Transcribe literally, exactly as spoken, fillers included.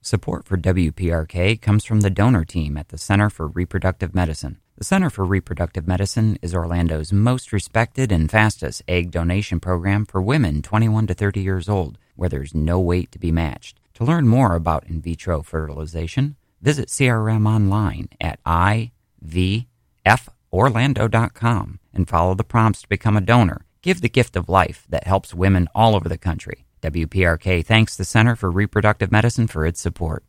Support for W P R K comes from the donor team at the Center for Reproductive Medicine. The Center for Reproductive Medicine is Orlando's most respected and fastest egg donation program for women twenty-one to thirty years old, where there's no wait to be matched. To learn more about in vitro fertilization, visit C R M online at I V F Orlando dot com and follow the prompts to become a donor. Give the gift of life that helps women all over the country. W P R K thanks the Center for Reproductive Medicine for its support.